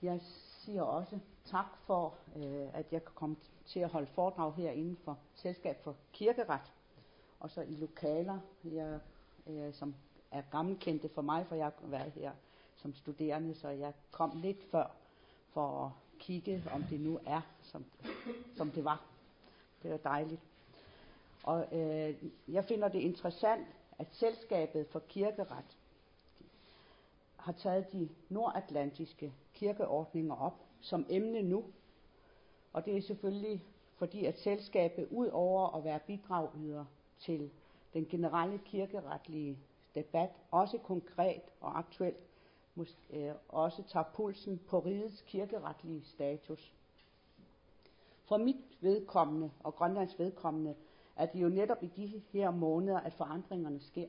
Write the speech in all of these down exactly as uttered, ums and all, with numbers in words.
Jeg siger også tak for, øh, at jeg kan komme til at holde foredrag her inden for Selskab for Kirkeret, og så i lokaler, jeg, øh, som er gammelkendte for mig, for jeg har været her som studerende, så jeg kom lidt før for at kigge, om det nu er, som, som det var. Det var dejligt. Og øh, jeg finder det interessant, at Selskabet for Kirkeret har taget de nordatlantiske kirkeordninger op som emne nu. Og det er selvfølgelig fordi, at selskabet ud over at være bidragyder til den generelle kirkeretlige debat, også konkret og aktuelt, måske, øh, også tager pulsen på rigets kirkeretlige status. For mit vedkommende og Grønlands vedkommende er det jo netop i de her måneder, at forandringerne sker.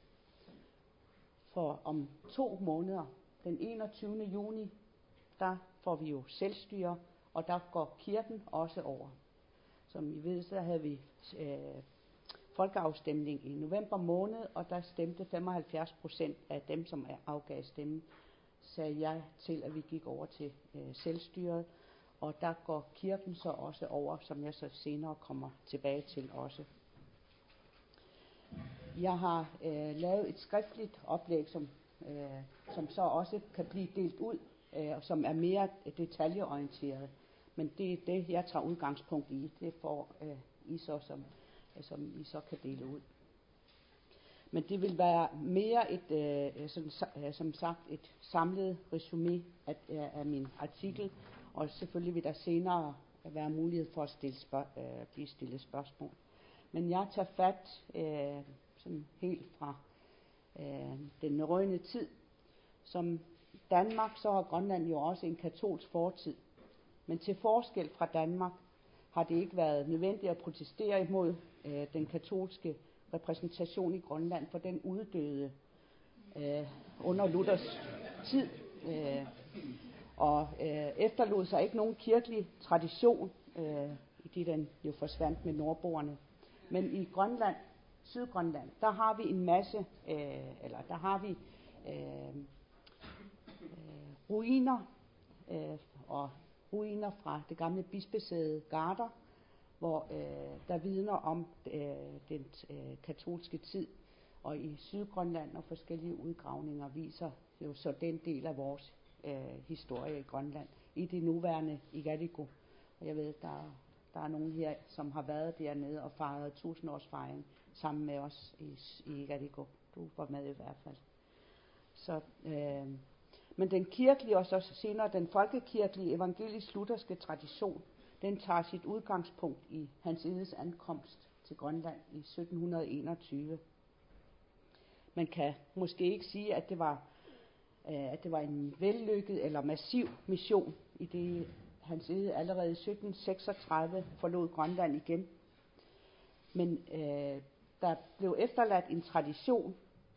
For om to måneder, den enogtyvende juni, der får vi jo selvstyre, og der går kirken også over. Som I ved, så havde vi øh, folkeafstemning i november måned, og der stemte femoghalvfjerds procent af dem, som er afgav stemme, sagde jeg til, at vi gik over til øh, selvstyret. Og der går kirken så også over, som jeg så senere kommer tilbage til også. Jeg har øh, lavet et skriftligt oplæg, som, øh, som så også kan blive delt ud, øh, og som er mere detaljeorienteret. Men det er det, jeg tager udgangspunkt i. Det får øh, I så, som, øh, som I så kan dele ud. Men det vil være mere et, øh, som, øh, som sagt, et samlet resumé af, af min artikel, og selvfølgelig vil der senere være mulighed for at stille spørg- øh, blive stillet spørgsmål. Men jeg tager fat øh, sådan helt fra øh, den røgne tid. Som Danmark, så har Grønland jo også en katolsk fortid. Men til forskel fra Danmark har det ikke været nødvendigt at protestere imod øh, den katolske repræsentation i Grønland, for den uddøde øh, under Luthers tid. Øh, og øh, efterlod sig ikke nogen kirkelig tradition, øh, i det den jo forsvandt med nordboerne. Men i Grønland, Sydgrønland, der har vi en masse, øh, eller der har vi øh, øh, ruiner, øh, og ruiner fra det gamle bispesæde Garder, hvor øh, der vidner om øh, den øh, katolske tid, og i Sydgrønland og forskellige udgravninger viser jo så den del af vores øh, historie i Grønland, i det nuværende Igaliku. Og jeg ved, der, der er nogen her, som har været dernede og fejret tusindårsfejring sammen med os i, i Igaliku. Du var med i hvert fald. Så, øh, men den kirkelige og så senere den folkekirkelige evangelisk-lutherske tradition, den tager sit udgangspunkt i Hans Egedes ankomst til Grønland i sytten enogtyve. Man kan måske ikke sige, at det var, øh, at det var en vellykket eller massiv mission, i det Hans Egede allerede i sytten seksogtredive forlod Grønland igen. Men øh, der blev efterladt en tradition,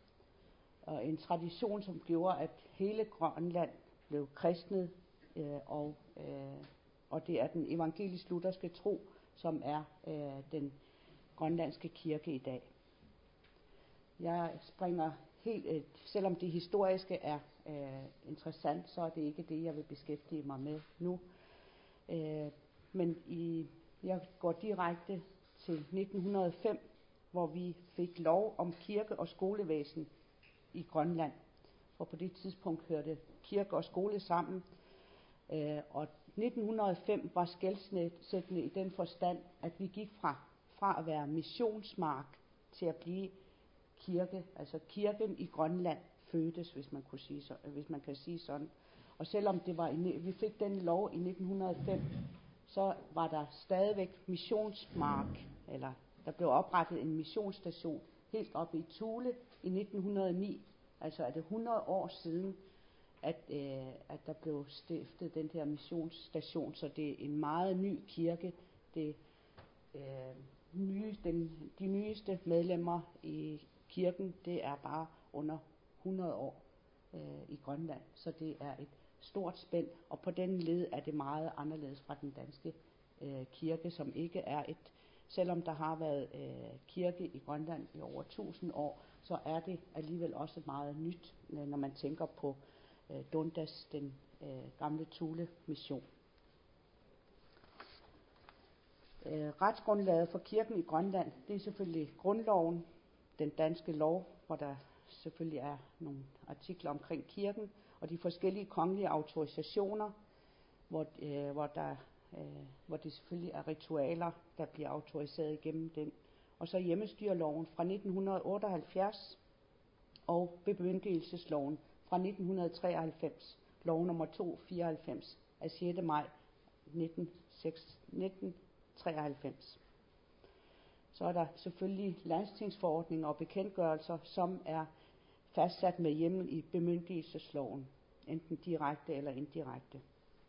og en tradition, som gjorde, at hele Grønland blev kristnet, øh, og, øh, og det er den evangelisk-lutherske tro, som er øh, den grønlandske kirke i dag. Jeg springer helt, øh, selvom det historiske er øh, interessant, så er det ikke det, jeg vil beskæftige mig med nu. Øh, men i, jeg går direkte til nitten hundrede og fem, hvor vi fik lov om kirke- og skolevæsen i Grønland. For på det tidspunkt hørte kirke og skole sammen. Øh, og nitten hundrede og fem var skelsættende i den forstand, at vi gik fra, fra at være missionsmark til at blive kirke. Altså kirken i Grønland fødtes, hvis man, kunne sige så, hvis man kan sige sådan. Og selvom det var i, vi fik den lov i nitten hundrede og fem, så var der stadigvæk missionsmark, eller der blev oprettet en missionsstation helt oppe i Thule i nitten hundrede og ni. Altså er det hundrede år siden, at, øh, at der blev stiftet den her missionsstation, så det er en meget ny kirke. Det, øh, nye, den, de nyeste medlemmer i kirken, det er bare under hundrede år øh, i Grønland, så det er et stort spænd, og på den led er det meget anderledes fra den danske øh, kirke, som ikke er et, selvom der har været øh, kirke i Grønland i over tusind år, så er det alligevel også meget nyt, når man tænker på øh, Dundas, den øh, gamle Thule mission. Øh, retsgrundlaget for kirken i Grønland, det er selvfølgelig grundloven, den danske lov, hvor der selvfølgelig er nogle artikler omkring kirken, og de forskellige kongelige autorisationer, hvor, øh, hvor, der, øh, hvor det selvfølgelig er ritualer, der bliver autoriseret igennem den. Og så hjemmestyreloven fra nitten otteoghalvfjerds og bemyndigelsesloven fra nitten treoghalvfems, lov nummer to hundrede fireoghalvfems af sjette maj nitten treoghalvfems. Så er der selvfølgelig landstingsforordninger og bekendtgørelser, som er fastsat med hjemmel i bemyndigelsesloven, enten direkte eller indirekte.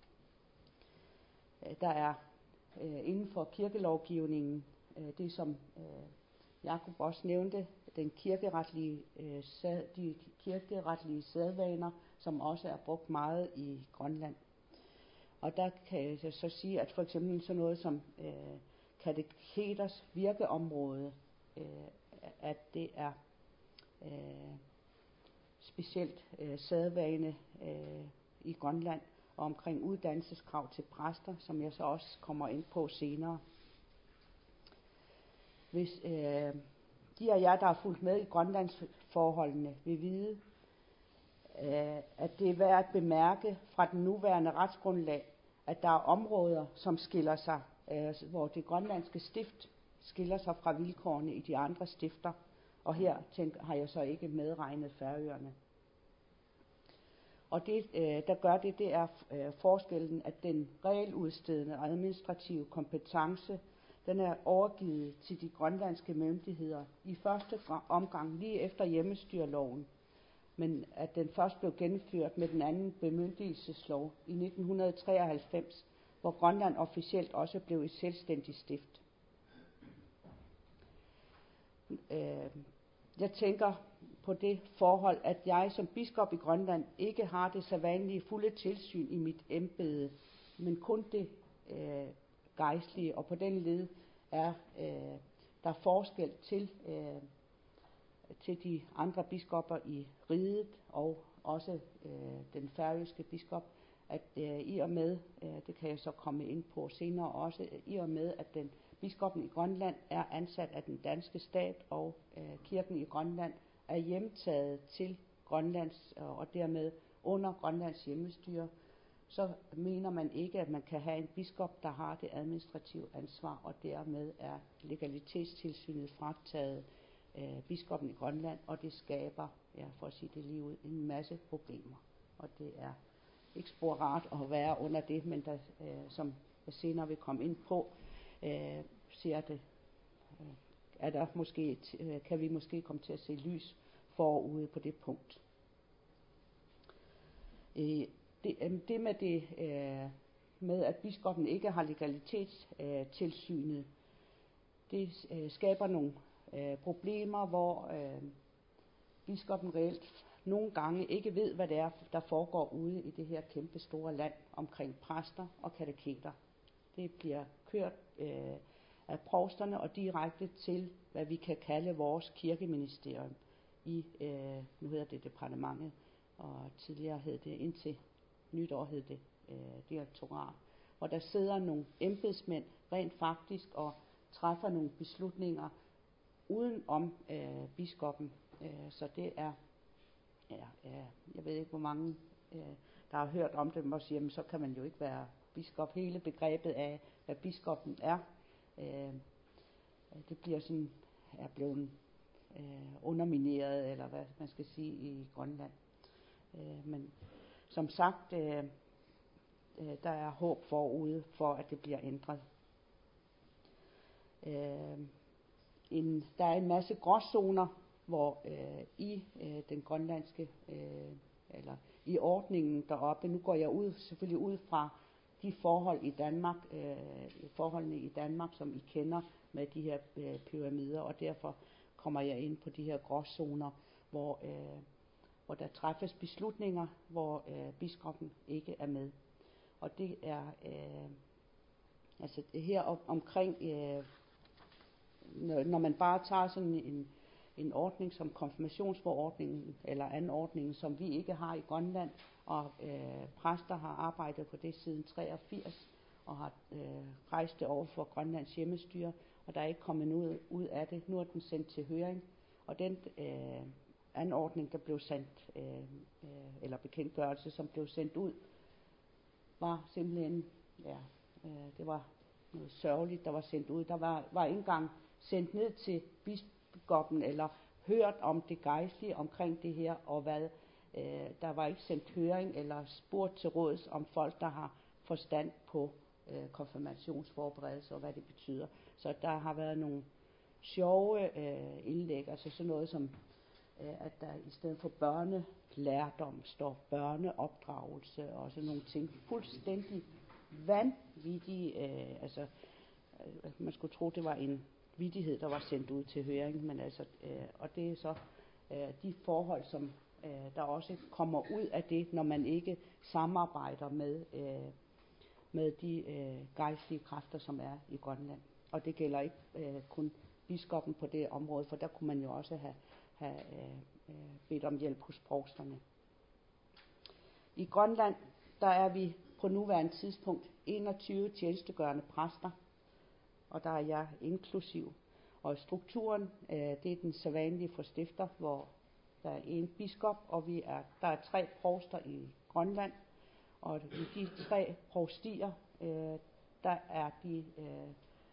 Der er øh, inden for kirkelovgivningen, øh, det som øh, Jakob også nævnte, den kirkeretlige, øh, sad, de kirkeretlige sædvaner, som også er brugt meget i Grønland. Og der kan jeg så sige, at for eksempel sådan noget som øh, kateketers virkeområde, øh, at det er øh, specielt øh, sædvane øh, i Grønland, og omkring uddannelseskrav til præster, som jeg så også kommer ind på senere. Hvis øh, de af jer, der har fulgt med i Grønlands forholdene, vil vide, øh, at det er værd at bemærke fra den nuværende retsgrundlag, at der er områder, som skiller sig, øh, hvor det grønlandske stift skiller sig fra vilkårene i de andre stifter, og her tænker, har jeg så ikke medregnet Færøerne. Og det, øh, der gør det, det er øh, forskellen, at den regeludstedende og administrative kompetence, den er overgivet til de grønlandske myndigheder i første omgang lige efter hjemmestyreloven, men at den først blev gennemført med den anden bemyndigelseslov i nitten treoghalvfems, hvor Grønland officielt også blev et selvstændigt stift. Øh, jeg tænker på det forhold, at jeg som biskop i Grønland ikke har det sædvanlige fulde tilsyn i mit embede, men kun det øh, gejstlige, og på den led er øh, der forskel til, øh, til de andre biskopper i riget, og også øh, den færøske biskop, at øh, i og med, øh, det kan jeg så komme ind på senere også, i og med, at den biskoppen i Grønland er ansat af den danske stat, og øh, kirken i Grønland er hjemtaget til Grønlands, og dermed under Grønlands hjemmestyre, så mener man ikke, at man kan have en biskop, der har det administrative ansvar, og dermed er legalitetstilsynet frataget øh, biskoppen i Grønland, og det skaber, ja, for at sige det lige ud, en masse problemer. Og det er ikke spor rart at være under det, men der, øh, som jeg senere vil komme ind på, øh, ser det, øh, er der måske, øh, kan vi måske komme til at se lys forude på det punkt. Øh, det, det med det øh, med at biskoppen ikke har legalitetstilsynet, øh, det øh, skaber nogle øh, problemer, hvor øh, biskoppen reelt nogle gange ikke ved, hvad det er, der foregår ude i det her kæmpe store land omkring præster og kateketer. Det bliver kørt øh, af provsterne og direkte til, hvad vi kan kalde vores kirkeministerium i, øh, nu hedder det departementet, og tidligere hed det, indtil nytår hed det øh, direktorat, hvor der sidder nogle embedsmænd rent faktisk og træffer nogle beslutninger uden om øh, biskoppen. Øh, så det er, ja, ja, jeg ved ikke hvor mange, øh, der har hørt om det, og siger, så kan man jo ikke være biskop. Hele begrebet af, hvad biskoppen er, øh, det bliver sådan, er blevet øh, undermineret, eller hvad man skal sige, i Grønland. Øh, men som sagt, øh, øh, der er håb forude for, at det bliver ændret. Øh, en, der er en masse gråzoner, hvor øh, i øh, den grønlandske, øh, eller i ordningen deroppe, nu går jeg ud, selvfølgelig ud fra de forhold i Danmark, øh, forholdene i Danmark, som I kender med de her øh, pyramider, og derfor kommer jeg ind på de her gråzoner, hvor, øh, hvor der træffes beslutninger, hvor øh, biskoppen ikke er med. Og det er øh, altså her om, omkring, øh, når, når man bare tager sådan en, en ordning som konfirmationsforordningen, eller anden ordning, som vi ikke har i Grønland, og øh, præster har arbejdet på det siden treogfirs og har øh, rejst det over for Grønlands hjemmestyre, og der er ikke kommet noget ud af det. Nu er den sendt til høring, og den øh, anordning, der blev sendt, øh, øh, eller bekendtgørelse, som blev sendt ud, var simpelthen, ja, øh, det var noget sørgeligt, der var sendt ud. Der var, var ikke engang sendt ned til biskoppen, eller hørt om det gejstlige omkring det her, og hvad, øh, der var ikke sendt høring, eller spurgt til råds om folk, der har forstand på øh, konfirmationsforberedelse, og hvad det betyder. Så der har været nogle sjove øh, indlæg, altså sådan noget som, øh, at der i stedet for børnelærdom står børneopdragelse, og sådan nogle ting. Fuldstændig vanvittige, øh, altså øh, man skulle tro, det var en vittighed, der var sendt ud til høring, men altså, øh, og det er så øh, de forhold, som øh, der også kommer ud af det, når man ikke samarbejder med, øh, med de øh, gejstlige kræfter, som er i Grønland. Og det gælder ikke øh, kun biskoppen på det område, for der kunne man jo også have, have øh, øh, bedt om hjælp hos provsterne. I Grønland, der er vi på nuværende tidspunkt enogtyve tjenestegørende præster, og der er jeg inklusiv. Og strukturen, øh, det er den sædvanlige for stifter, hvor der er en biskop, og vi er, der er tre provster i Grønland, og i de tre provstier, øh, der er de, øh,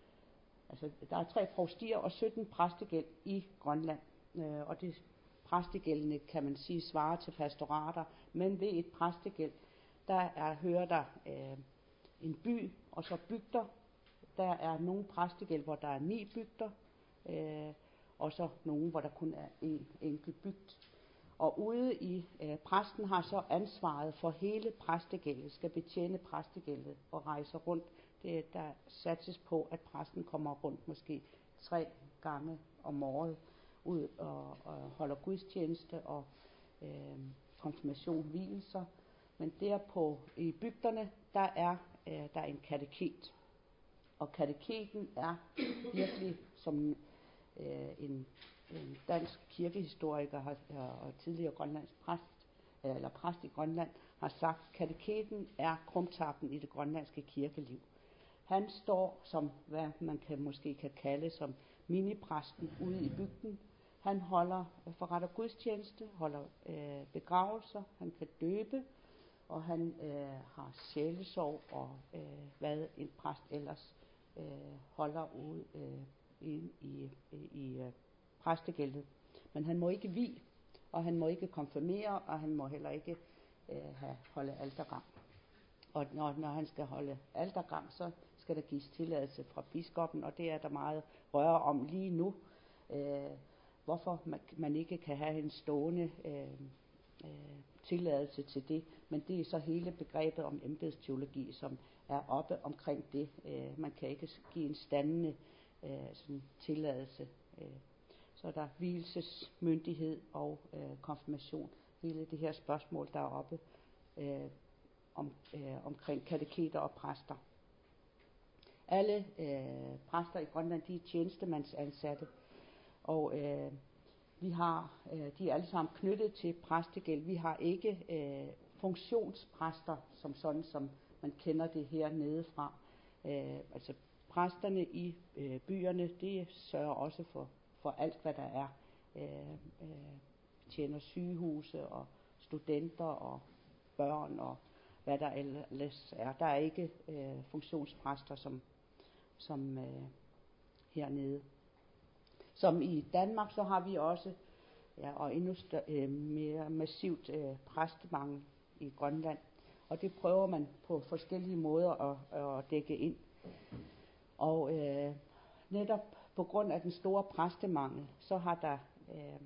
altså der er tre provstier og sytten præstegæld i Grønland, øh, og det præstegældene kan man sige svarer til pastorater, men ved et præstegæld, der er, hører der øh, en by, og så bygder. Der er nogle præstegæld, hvor der er ni bygder, øh, og så nogle, hvor der kun er en enkelt bygd. Og ude i, øh, præsten har så ansvaret for hele præstegældet, skal betjene præstegældet og rejse rundt. Det, der satses på, at præsten kommer rundt måske tre gange om året ud og, og holder gudstjeneste og øh, konfirmation, vielser. Men der på i bygderne, der er øh, der er en kateket. Og kateketen er virkelig, som øh, en, en dansk kirkehistoriker har, og tidligere grønlandsk præst, eller præst i Grønland, har sagt, kateketen er krumtappen i det grønlandske kirkeliv. Han står som, hvad man kan, måske kan kalde som minipræsten ude i bygden. Han holder, forretter gudstjeneste, holder øh, begravelser, han kan døbe, og han øh, har sjælesorg og øh, hvad en præst ellers øh, holder ud øh, ind i, i, i øh, præstegældet. Men han må ikke vie, og han må ikke konfirmere, og han må heller ikke øh, have, holde altergang. Og når, når han skal holde altergang, så skal der gives tilladelse fra biskoppen, og det er der meget røre om lige nu. Øh, hvorfor man, man ikke kan have en stående øh, øh, tilladelse til det, men det er så hele begrebet om embedsteologi, som er oppe omkring det. Øh, man kan ikke give en standende øh, sådan tilladelse. Øh. Så der er vielsesmyndighed og øh, konfirmation. Hele det her spørgsmål, der er oppe øh, om, øh, omkring kateketer og præster. Alle øh, præster i Grønland, de er tjenestemandsansatte, og øh, vi har, øh, de er alle sammen knyttet til præstegæld. Vi har ikke øh, funktionspræster, som sådan, som man kender det her nedefra. Øh, altså præsterne i øh, byerne, de sørger også for, for alt, hvad der er. Øh, øh, tjener sygehuse og studenter og børn og hvad der ellers er. Der er ikke øh, funktionspræster som, som øh, hernede. Som i Danmark, så har vi også, ja, og endnu større, øh, mere massivt øh, præstemangel i Grønland. Og det prøver man på forskellige måder at, at dække ind. Og øh, netop på grund af den store præstemangel, så har der øh,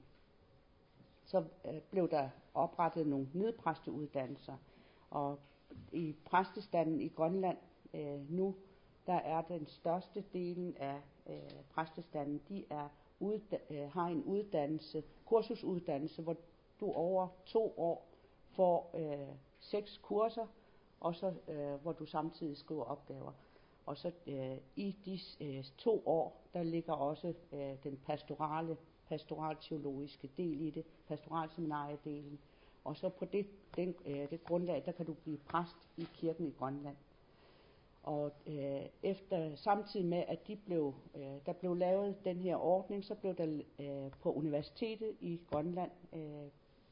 så øh, blev der oprettet nogle nødpræsteuddannelser. Og i præstestanden i Grønland øh, nu, der er den største delen af øh, præstestanden, de er udda- øh, har en uddannelse, kursusuddannelse, hvor du over to år får øh, seks kurser, og så øh, hvor du samtidig skriver opgaver. Og så øh, i de øh, to år, der ligger også øh, den pastorale, pastoralteologiske del i det, pastoralseminariedelen, Og så på det, den, øh, det grundlag, der kan du blive præst i kirken i Grønland. Og øh, efter samtidig med, at de blev, øh, der blev lavet den her ordning, så blev der øh, på universitetet i Grønland øh,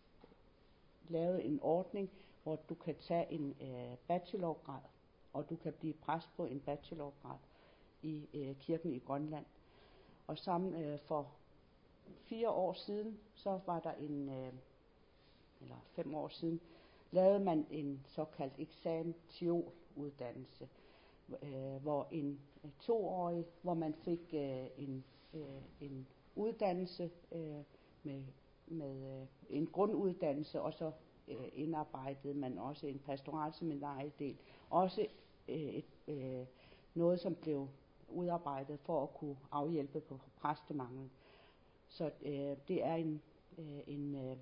lavet en ordning, hvor du kan tage en øh, bachelorgrad, og du kan blive præst på en bachelorgrad i øh, kirken i Grønland. Og sammen øh, for fire år siden, så var der en, øh, eller fem år siden, lavede man en såkaldt eksamen teol-uddannelse, øh, hvor en øh, toårig, hvor man fik øh, en, øh, en uddannelse øh, med, med øh, en grunduddannelse, og så øh, indarbejdede man også en pastoralseminariedel. Også øh, et, øh, noget, som blev udarbejdet for at kunne afhjælpe på præstemangel. Så øh, det er en, øh, en øh,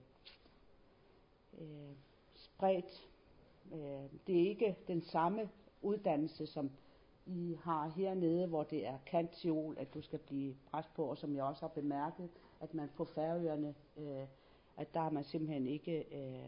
øh, spredt. Øh, det er ikke den samme uddannelse, som I har hernede, hvor det er cand.theol, at du skal blive præst på, og som jeg også har bemærket, at man på Færøerne, øh, at der har man simpelthen ikke øh,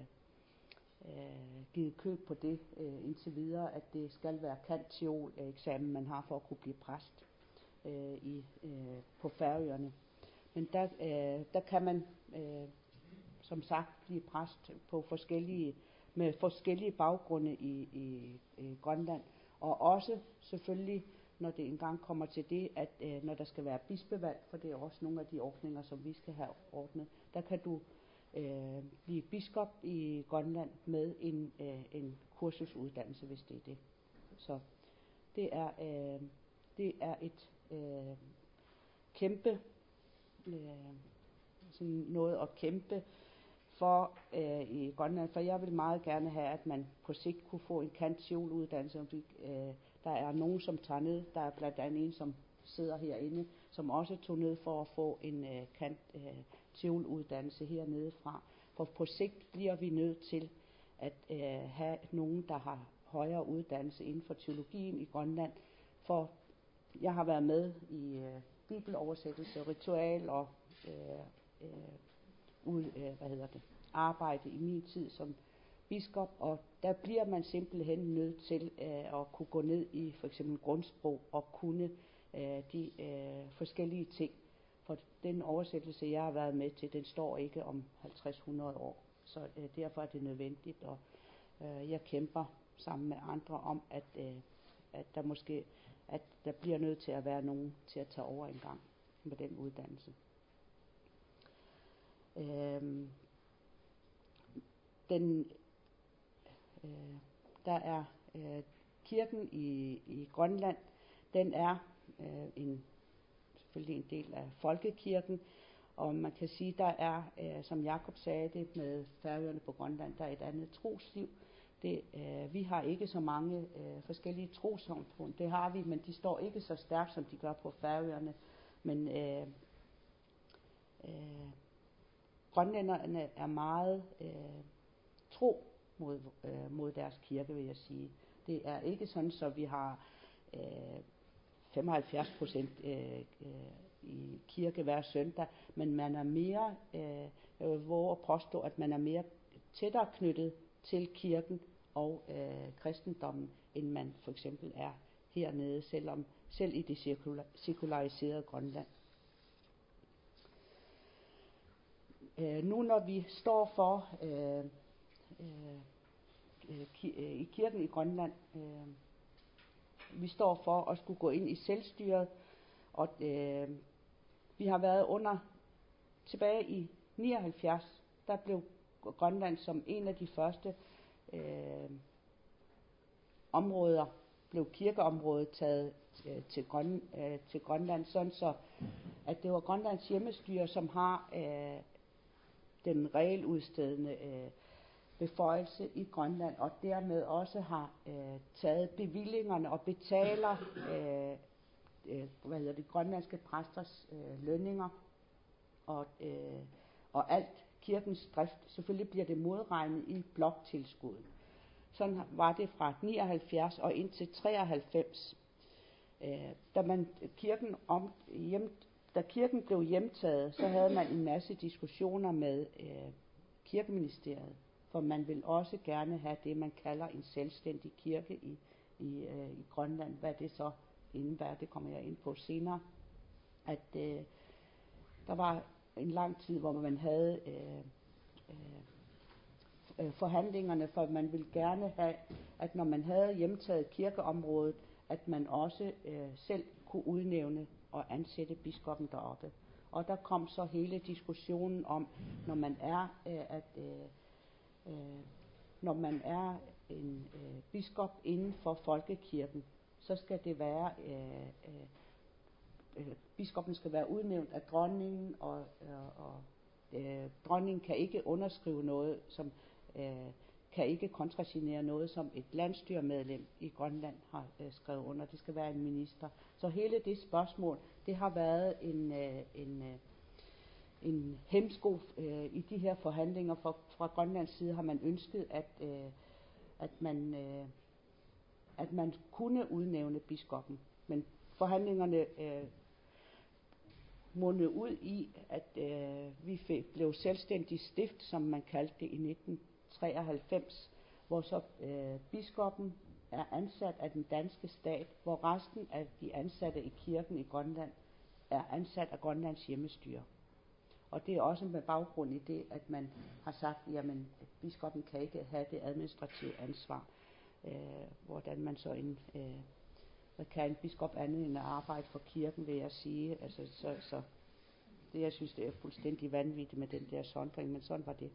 øh, givet køb på det øh, indtil videre, at det skal være cand.theol eksamen, man har for at kunne blive præst øh, i, øh, på Færøerne. Men der, øh, der kan man øh, som sagt blive præst på forskellige, med forskellige baggrunde i, i, i Grønland. Og også selvfølgelig, når det engang kommer til det, at øh, når der skal være bispevalg, for det er også nogle af de ordninger, som vi skal have ordnet, der kan du øh, blive biskop i Grønland med en, øh, en kursusuddannelse, hvis det er det. Så det er, øh, det er et øh, kæmpe øh, sådan noget at kæmpe for øh, i Grønland, for jeg vil meget gerne have, at man på sigt kunne få en cand.theol-uddannelse. Øh, der er nogen, som tager ned, der er blandt andet en, som sidder herinde, som også tog ned for at få en øh, cand.theol-uddannelse hernede fra. For på sigt bliver vi nødt til at øh, have nogen, der har højere uddannelse inden for teologien i Grønland. For jeg har været med i øh, bibeloversættelse, ritual og øh, øh, ud, øh, hvad hedder det, arbejde i min tid som biskop, og der bliver man simpelthen nødt til øh, at kunne gå ned i for eksempel grundsprog og kunne øh, de øh, forskellige ting. For den oversættelse, jeg har været med til, den står ikke om halvtreds til hundrede år. Så øh, derfor er det nødvendigt, og øh, jeg kæmper sammen med andre om, at, øh, at der måske at der bliver nødt til at være nogen til at tage over en gang med den uddannelse. Øhm, den, øh, der er øh, kirken i, i Grønland, den er øh, en, selvfølgelig en del af folkekirken, og man kan sige, der er, øh, som Jakob sagde det med Færøerne på Grønland, der er et andet trosliv. Det, øh, vi har ikke så mange øh, forskellige trossamfund, det har vi, men de står ikke så stærkt, som de gør på Færøerne. Men øh, øh, grønlænderne er meget øh, tro mod, øh, mod deres kirke, vil jeg sige. Det er ikke sådan, så vi har øh, femoghalvfjerds procent øh, øh, i kirke hver søndag, men man er mere, øh, jeg vil våge at påstå, at man er mere tættere knyttet til kirken og øh, kristendommen, end man for eksempel er hernede, selvom, selv i det cirkular, sekulariserede Grønland. Øh, nu når vi står for øh, øh, ki- øh, i kirken i Grønland, øh, vi står for at skulle gå ind i selvstyret, og øh, vi har været under, tilbage i nioghalvfjerds, der blev Grønland som en af de første øh, områder, blev kirkeområdet taget øh, til, Grøn, øh, til Grønland, sådan så at det var Grønlands hjemmestyre, som har øh, den regeludstedende øh, beføjelse i Grønland, og dermed også har øh, taget bevillingerne og betaler øh, øh, hvad hedder det, grønlandske præsters øh, lønninger og, øh, og alt kirkens drift. Selvfølgelig bliver det modregnet i bloktilskuddet. Sådan var det fra nioghalvfjerds og indtil treoghalvfems. Øh, da, man, kirken om, hjem, da kirken blev hjemtaget, så havde man en masse diskussioner med øh, kirkeministeriet. for man vil også gerne have det, man kalder en selvstændig kirke i, i, øh, i Grønland. Hvad det så indebærer, det kommer jeg ind på senere. At øh, der var en lang tid, hvor man havde øh, øh, forhandlingerne, for man ville gerne have, at når man havde hjemtaget kirkeområdet, at man også øh, selv kunne udnævne og ansætte biskoppen deroppe. Og der kom så hele diskussionen om, når man er, øh, at øh, øh, når man er en øh, biskop inden for folkekirken, så skal det være, øh, øh, biskoppen skal være udnævnt af dronningen, og, øh, og øh, dronningen kan ikke underskrive noget, som øh, kan ikke kontrasignere noget, som et landstyremedlem i Grønland har øh, skrevet under. Det skal være en minister. Så hele det spørgsmål, det har været en, øh, en, øh, en hemsko øh, i de her forhandlinger. For, fra Grønlands side har man ønsket, at, øh, at, man, øh, at man kunne udnævne biskoppen. Men forhandlingerne øh, mundede ud i, at øh, vi fik, blev selvstændig stift, som man kaldte det, i nitten treoghalvfems, hvor så øh, biskoppen er ansat af den danske stat, hvor resten af de ansatte i kirken i Grønland er ansat af Grønlands hjemmestyre. Og det er også med baggrund i det, at man har sagt, jamen biskoppen kan ikke have det administrative ansvar. Øh, hvordan man så en, øh, hvad kan en biskop andet end at arbejde for kirken, vil jeg sige. Altså, så, så det, jeg synes, det er fuldstændig vanvittigt med den der sondring, men sådan var det.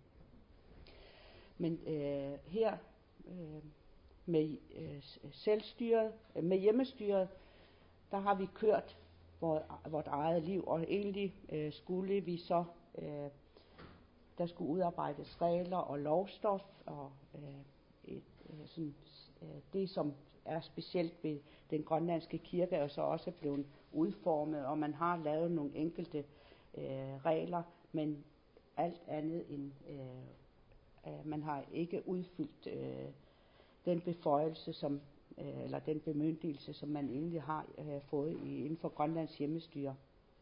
Men øh, her øh, med øh, selvstyret, øh, med hjemmestyret, der har vi kørt vort, vort eget liv, og egentlig øh, skulle vi så, øh, der skulle udarbejdes regler og lovstof, og øh, et, øh, sådan, øh, det som er specielt ved den grønlandske kirke, er så også blevet udformet, og man har lavet nogle enkelte øh, regler, men alt andet end øh, man har ikke udfyldt øh, den beføjelse, som, øh, eller den bemyndigelse, som man egentlig har øh, fået i, inden for Grønlands hjemmestyre.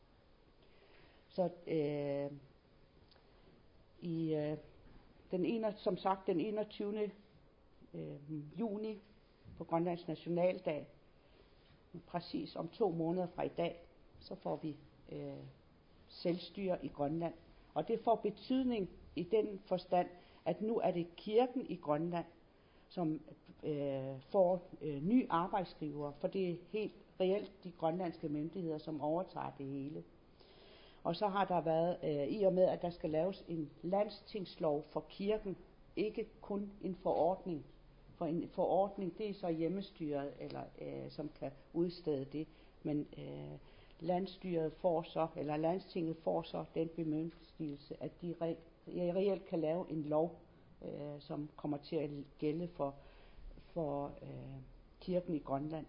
Så øh, i øh, den ene, som sagt den enogtyvende Øh, juni på Grønlands nationaldag, præcis om to måneder fra i dag, så får vi øh, selvstyre i Grønland. Og det får betydning i den forstand, at nu er det kirken i Grønland, som øh, får øh, ny arbejdsgiver, for det er helt reelt de grønlandske myndigheder, som overtager det hele. Og så har der været, øh, i og med at der skal laves en landstingslov for kirken, ikke kun en forordning. For en forordning, det er så hjemmestyret, eller øh, som kan udstede det, men øh, landstyret får så, eller landstinget får så den bemyndigelse, at de re- reelt kan lave en lov, øh, som kommer til at gælde for, for øh, kirken i Grønland.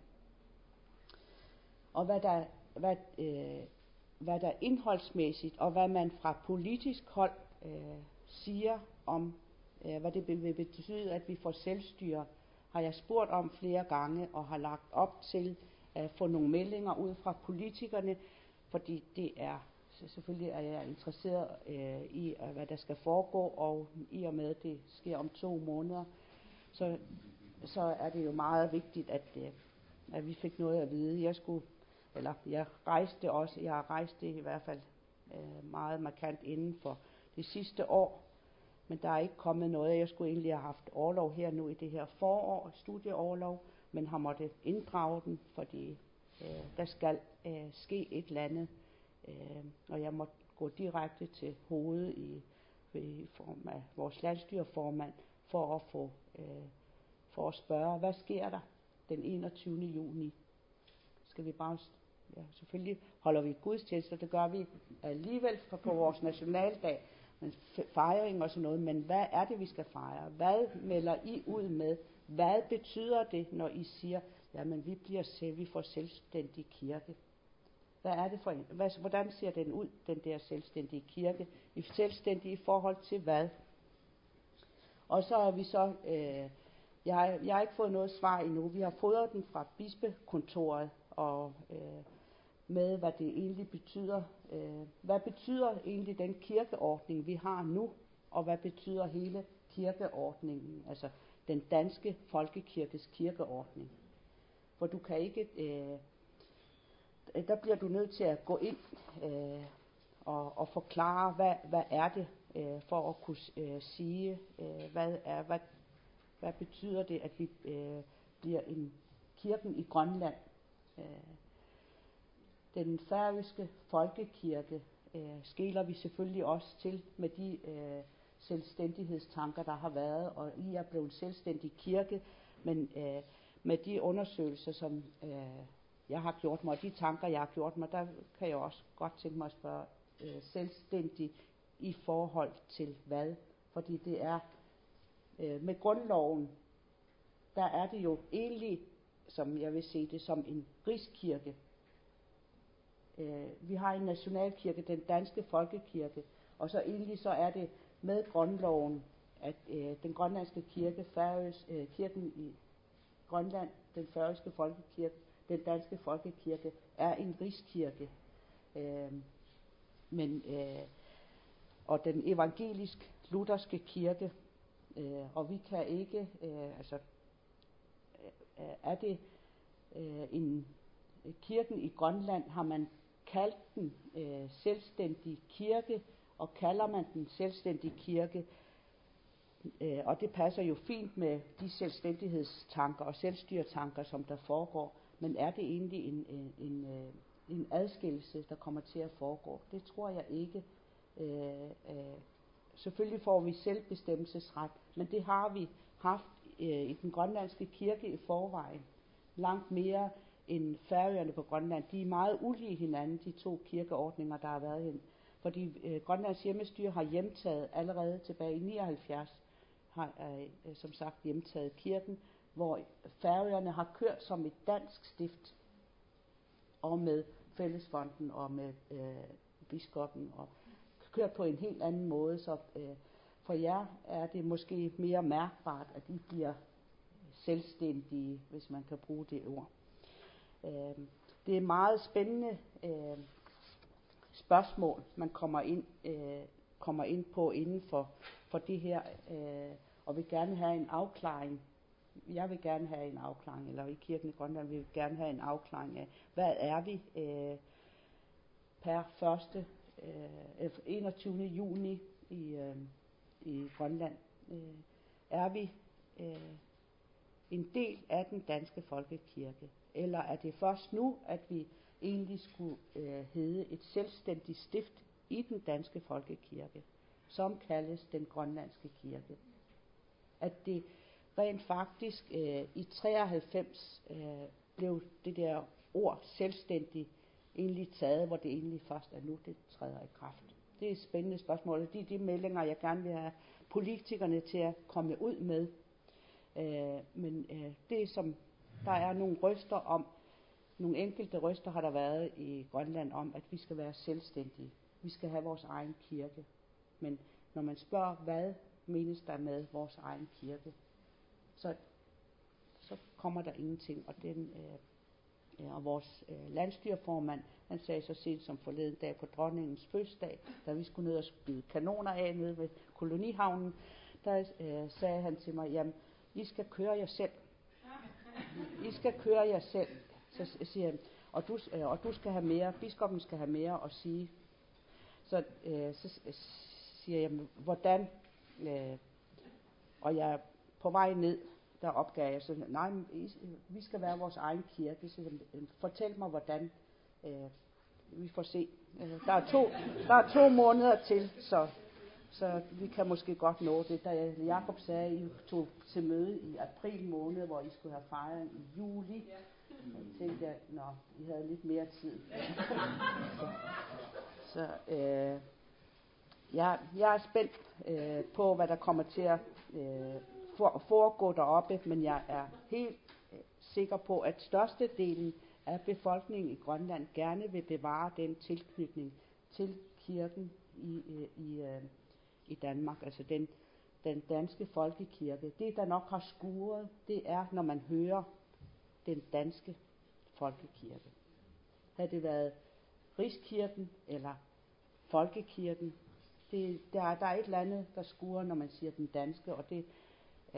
Og hvad der, hvad, øh, hvad der indholdsmæssigt, og hvad man fra politisk hold øh, siger om, øh, hvad det vil betyde, at vi får selvstyre, har jeg spurgt om flere gange, og har lagt op til at få nogle meldinger ud fra politikerne, fordi det er, så selvfølgelig er jeg interesseret øh, i, hvad der skal foregå, og i og med, at det sker om to måneder, så, så er det jo meget vigtigt, at, øh, at vi fik noget at vide. Jeg skulle, eller jeg rejste også, jeg har rejst det i hvert fald øh, meget markant inden for det sidste år, men der er ikke kommet noget. Jeg skulle egentlig have haft orlov her nu i det her forår, studieorlov, men har måttet inddrage den, fordi øh, der skal øh, ske et eller andet, øh, og jeg måtte gå direkte til hovedet i, i form af vores landsstyreformand for at få øh, for at spørge, hvad sker der den enogtyvende juni? Skal vi bare, ja, selvfølgelig holder vi gudstjenester, det gør vi alligevel på, på vores nationaldag, men fejring og sådan noget, men hvad er det, vi skal fejre? Hvad melder I ud med? Hvad betyder det, når I siger, jamen vi bliver selv, vi får selvstændig kirke? Hvad er det for en? Hvad, hvordan ser den ud, den der selvstændige kirke? I selvstændig i forhold til hvad? Og så er vi så, øh, jeg, jeg har ikke fået noget svar endnu. Vi har fået den fra bispekontoret, og øh, med hvad det egentlig betyder. Øh, hvad betyder egentlig den kirkeordning, vi har nu? Og hvad betyder hele kirkeordningen, altså den danske folkekirkes kirkeordning. For du kan ikke, øh, der bliver du nødt til at gå ind øh, og, og forklare, hvad, hvad er det, øh, for at kunne øh, sige, øh, hvad, er, hvad, hvad betyder det, at vi øh, bliver en kirken i Grønland. Øh, den færøske folkekirke øh, skeler vi selvfølgelig også til med de øh, selvstændighedstanker, der har været, og I er blevet en selvstændig kirke, men øh, med de undersøgelser, som øh, jeg har gjort mig, og de tanker, jeg har gjort mig, der kan jeg også godt tænke mig at spørge øh, selvstændig i forhold til hvad? Fordi det er øh, med grundloven, der er det jo egentlig, som jeg vil se det, som en rigskirke. Øh, vi har en nationalkirke, den danske folkekirke, og så egentlig så er det med grundloven, at øh, den grønlandske kirke, Færøs, øh, kirken i Grønland, den færøske folkekirke, den danske folkekirke, er en rigskirke. Øh, men, øh, og den evangelisk-lutherske kirke, øh, og vi kan ikke, øh, altså, øh, er det øh, en kirken i Grønland, har man kaldt den øh, selvstændig kirke, og kalder man den selvstændig kirke, øh, og det passer jo fint med de selvstændighedstanker og selvstyretanker, som der foregår, men er det egentlig en, en, en, en adskillelse, der kommer til at foregå? Det tror jeg ikke. Øh, øh, selvfølgelig får vi selvbestemmelsesret, men det har vi haft øh, i den grønlandske kirke i forvejen, langt mere end Færøerne på Grønland. De er meget ulige hinanden, de to kirkeordninger, der har været hen. Fordi øh, Grønlands hjemmestyre har hjemtaget allerede tilbage i nioghalvfjerds, har øh, som sagt hjemtaget kirken, hvor Færøerne har kørt som et dansk stift, og med fællesfonden og med øh, biskoppen, og kørt på en helt anden måde. Så øh, for jer er det måske mere mærkbart, at I bliver selvstændige, hvis man kan bruge det ord. Øh, det er meget spændende øh, spørgsmål, man kommer ind, øh, kommer ind på inden for, for det her, øh, og vil gerne have en afklaring. Jeg vil gerne have en afklaring, eller i kirken i Grønland vil vi gerne have en afklaring af, hvad er vi øh, per første, øh, enogtyvende juni i, øh, i Grønland. Øh, er vi øh, en del af den danske folkekirke, eller er det først nu, at vi egentlig skulle øh, hedde et selvstændigt stift i den danske folkekirke, som kaldes den grønlandske kirke? At det rent faktisk øh, i treoghalvfems øh, blev det der ord selvstændig egentlig taget, hvor det egentlig først er nu, det træder i kraft. Det er et spændende spørgsmål, og det er de meldinger, jeg gerne vil have politikerne til at komme ud med. Øh, men øh, det som der er nogle røster om, nogle enkelte røster har der været i Grønland om, at vi skal være selvstændige. Vi skal have vores egen kirke. Men når man spørger, hvad menes der med vores egen kirke, så, så kommer der ingenting. Og, den, øh, og vores øh, landstyreformand, han sagde så sent som forleden dag på dronningens fødselsdag, da vi skulle ned og skyde kanoner af nede ved kolonihavnen, der øh, sagde han til mig, jamen, I skal køre jer selv. I skal køre jer selv. Så siger han, og du, øh, og du skal have mere, biskoppen skal have mere at sige. Så, øh, så siger jeg, hvordan? Øh, og jeg på vej ned, der opgav jeg så, nej, vi skal være vores egen kirke. Så fortæl mig, hvordan. Øh, vi får se. Øh, der, er to, der er to måneder til, så, så vi kan måske godt nå det. Da Jakob sagde, at I tog til møde i april måned, hvor I skulle have fejret i juli, så tænkte jeg, nå, I havde lidt mere tid. så så øh, jeg, jeg er spændt øh, på, hvad der kommer til at øh, for, foregå deroppe, men jeg er helt øh, sikker på, at størstedelen af befolkningen i Grønland gerne vil bevare den tilknytning til kirken i, øh, i, øh, i Danmark, altså den, den danske folkekirke. Det, der nok har skuret, det er, når man hører den danske folkekirke. Havde det været Rigskirken eller folkekirken, det, der, der er et eller andet, der skuer, når man siger den danske, og det, øh,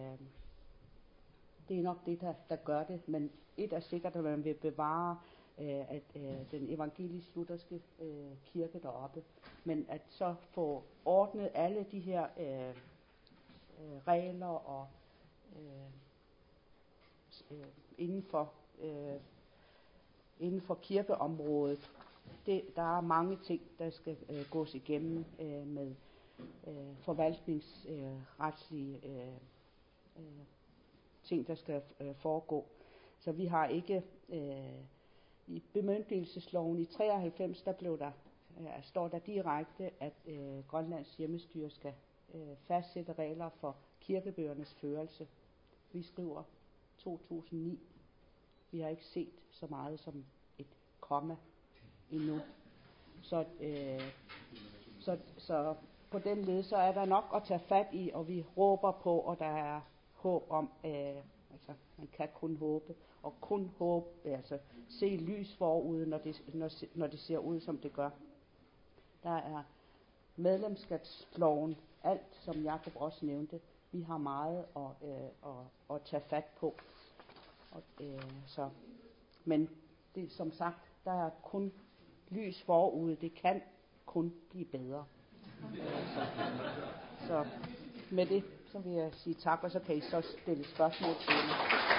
det er nok det, der, der gør det. Men et er sikkert, at man vil bevare øh, at, øh, den evangelisk-lutherske øh, kirke deroppe. Men at så få ordnet alle de her øh, øh, regler og øh, øh, inden for øh, inden for kirkeområdet. Det, der er mange ting, der skal øh, gås igennem øh, med øh, forvaltningsretslige øh, øh, ting, der skal øh, foregå. Så vi har ikke øh, i bemyndigelsesloven i treoghalvfems, der blev der øh, står der direkte, at øh, Grønlands hjemmestyre skal øh, fastsætte regler for kirkebøgernes førelse. Vi skriver to tusind og ni. Vi har ikke set så meget som et komma endnu. Så, øh, så, så på den led, så er der nok at tage fat i, og vi råber på, og der er håb om, øh, altså man kan kun håbe, og kun håbe, altså se lys forude, når det, når, når det ser ud, som det gør. Der er medlemskabsloven, alt som Jakob også nævnte, vi har meget at, øh, at, at tage fat på. Og, øh, så, men det, som sagt, der er kun lys forude, det kan kun blive bedre. Øh, så, så med det, så vil jeg sige tak, og så kan I så stille spørgsmål til mig.